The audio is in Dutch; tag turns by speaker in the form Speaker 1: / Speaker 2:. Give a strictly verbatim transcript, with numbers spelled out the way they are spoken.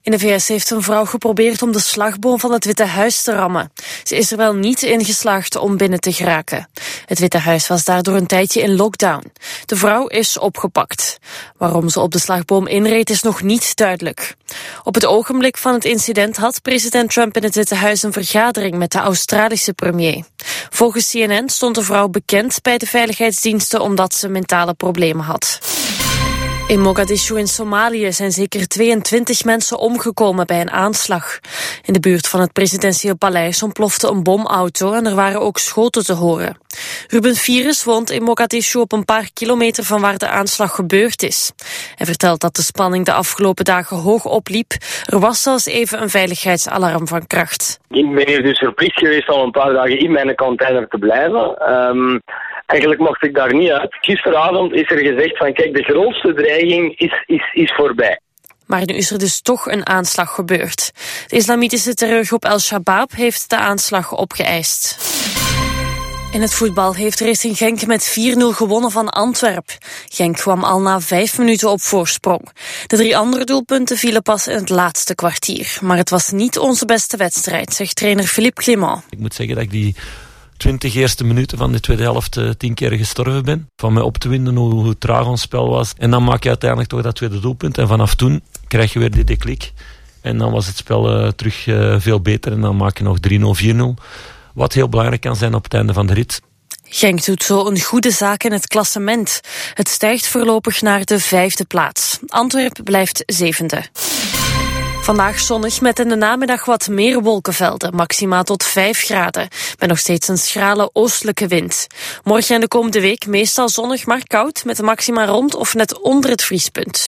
Speaker 1: In de V S heeft een vrouw geprobeerd om de slagboom van het Witte Huis te rammen. Ze is er wel niet in geslaagd om binnen te geraken. Het Witte Huis was daardoor een tijdje in lockdown. De vrouw is opgepakt. Waarom ze op de slagboom inreed is nog niet duidelijk. Op het ogenblik van het incident had president Trump in het Witte Huis een vergadering met de Australische premier. Volgens C N N stond de vrouw bekend bij de veiligheidsdiensten omdat ze mentale problemen had. In Mogadishu in Somalië zijn zeker tweeëntwintig mensen omgekomen bij een aanslag. In de buurt van het presidentieel paleis ontplofte een bomauto en er waren ook schoten te horen. Ruben Virus woont in Mogadishu op een paar kilometer van waar de aanslag gebeurd is. Hij vertelt dat de spanning de afgelopen dagen hoog opliep. Er was zelfs even een veiligheidsalarm van kracht.
Speaker 2: Ik ben hier dus verplicht geweest al een paar dagen in mijn container te blijven. Um... Eigenlijk mocht ik daar niet uit. Gisteravond is er gezegd van kijk, de grootste dreiging is, is, is voorbij.
Speaker 1: Maar nu is er dus toch een aanslag gebeurd. De islamitische terreurgroep Al-Shabaab heeft de aanslag opgeëist. In het voetbal heeft Racing Genk met vier nul gewonnen van Antwerpen. Genk kwam al na vijf minuten op voorsprong. De drie andere doelpunten vielen pas in het laatste kwartier. Maar het was niet onze beste wedstrijd, zegt trainer Philippe Clement.
Speaker 3: Ik moet zeggen dat ik die twintig eerste minuten van de tweede helft uh, tien keer gestorven ben. Van mij op te winden hoe, hoe traag ons spel was. En dan maak je uiteindelijk toch dat tweede doelpunt. En vanaf toen krijg je weer die deklik. En dan was het spel uh, terug uh, veel beter. En dan maak je nog drie nul, vier nul. Wat heel belangrijk kan zijn op het einde van de rit.
Speaker 1: Genk doet zo een goede zaak in het klassement. Het stijgt voorlopig naar de vijfde plaats. Antwerpen blijft zevende. Vandaag zonnig met in de namiddag wat meer wolkenvelden, maxima tot vijf graden. Met nog steeds een schrale oostelijke wind. Morgen en de komende week meestal zonnig, maar koud, met een maxima rond of net onder het vriespunt.